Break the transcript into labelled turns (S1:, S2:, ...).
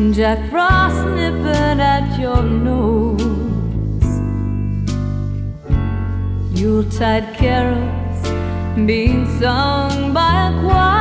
S1: Jack Frost nipping at your nose, Yuletide carols being sung by a choir.